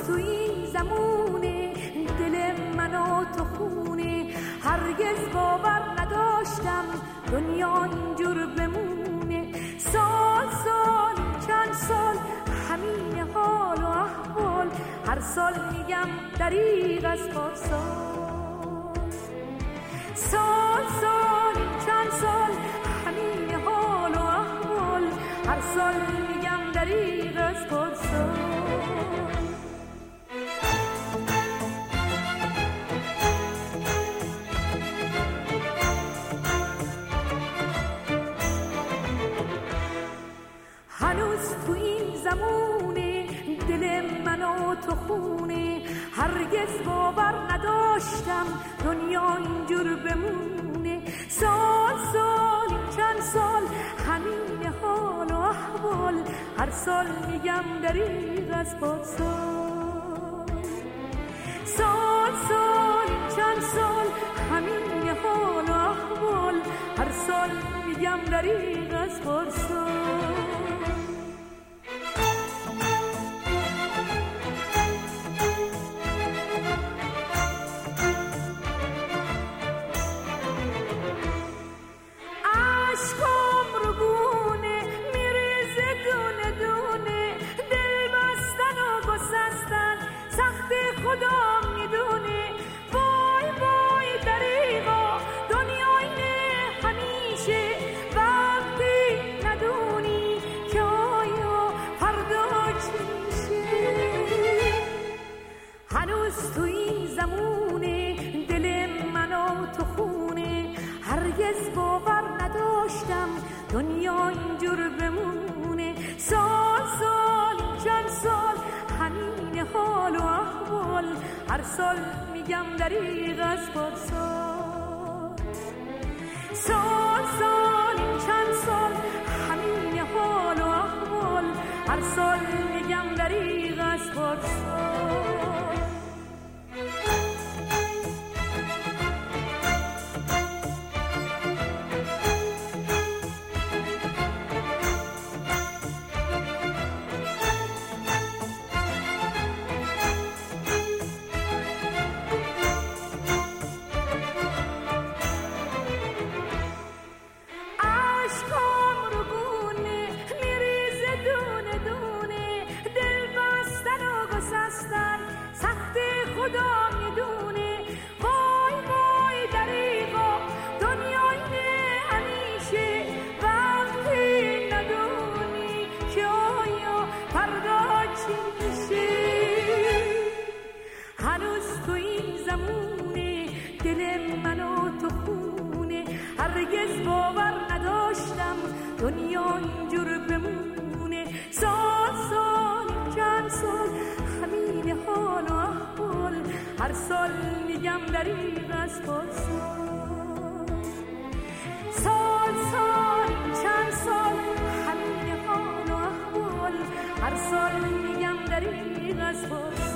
تو این زمونه دل من و تو خونه، هرگز باور نداشتم دنیا اینجور بمونه. سال چند سال همین حال و احوال، هر سال میگم دریغ از پارسال. سال چند سال همین حال و احوال، هر سال میگم دریغ از پارسال. هنوز تو این زمونه دل من و تو خونه، هرگز باور نداشتم دنیا اینجور بمونه. سال چند سال همین حال و احوال، هر سال میگم دریغ از پارسال. سال چند سال همین حال و احوال، هر سال میگم دریغ از پارسال. خدا میدونه وای وای دریغا دنیا اینه همیشه، وقتی ندونی که آیا فردا چی میشه. هنوز تو این زمونه دل من و تو خونه، هرگز باور نداشتم دنیا اینجور بمونه. سال چند سال همین حال و احوال، هر سال میگم دریغ از پارسال. سال چند سال همین حال و احوال، هر سال میگم دریغ از پارسال. خدا میدونه وای وای دریغا دنیا اینه همیشه، وقتی ندونی که آیا فردا چی میشه. هنوز تو این زمونه دل من و تو خونه، هرگز باور نداشتم دنیا اینجور بمونه. سال چند سال همین حال و احوال، هر سال میگم دریغ از پارسال. سال چند سال همین حال و احوال، هر سال میگم دریغ از پارسال.